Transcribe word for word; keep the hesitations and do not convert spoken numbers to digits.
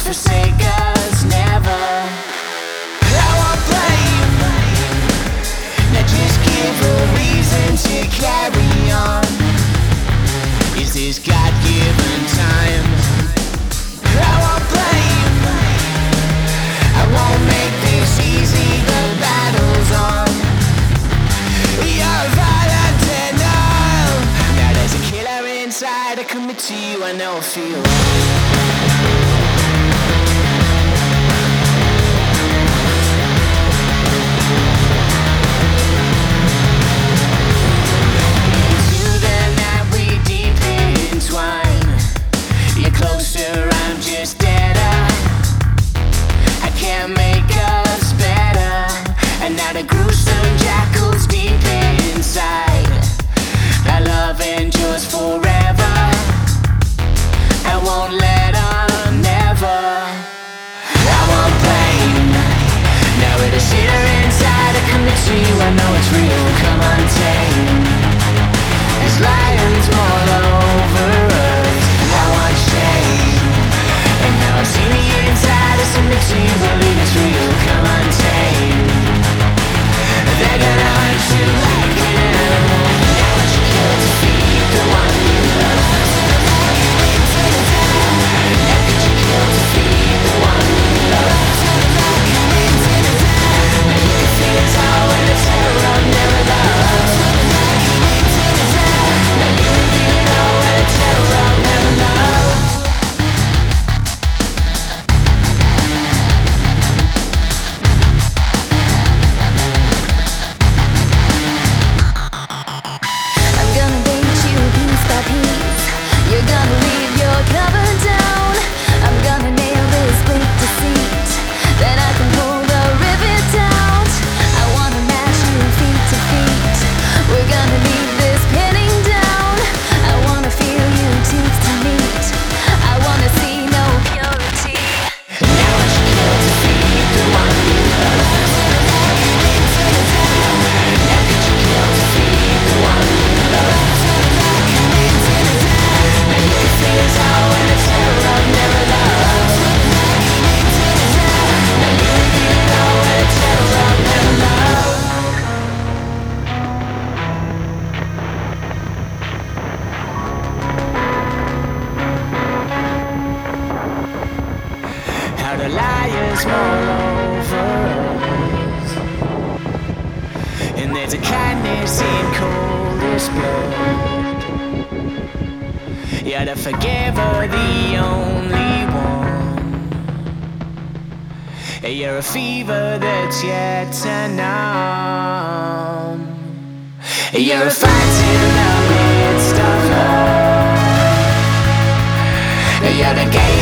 forsake us, never. I won't blame, now just give a reason to carry on. Is this God-given time? I won't blame, I won't make this easy, the battle's on. You're violent denial. Now there's a killer inside, I commit to you, I know I feel. Closer, I'm just deader. I can't make us better. And now the gruesome jackals deep inside. Our love endures forever. I won't let on, never. I won't blame. Now with a shitter inside, I commit to you, I know it's real. Come on, tame. There's lions all over us. I want shame. And now I see the inside, I submit to you, believe it's real. Come on, tame. They're gonna hunt you like an animal. Now what you kill to feed the one you love. Now could you kill to feed the one you love? Now you can feel it's all when the terror never loves. Now you can feel it all when the terror never loves. I'm gonna date you piece by piece. You're gonna leave your cover down. I'm gonna nail this quick deceit. Then I can pull the rivet out. I wanna match you feet to feet. We're gonna leave this pinning down. I wanna feel you teeth to meet. I wanna see no purity. Now what you kill to feed the one you love. Now could you kill to feed the one you love? Now you can feel it's all when the terror never loves. Now you can feel it all when the terror never loves. How the liars all over us. And there's a kindness in coldest blood. Yeah, the forgiver, the only one. You're a fever that's yet to numb. You're a fight in the midst of love. You're the game.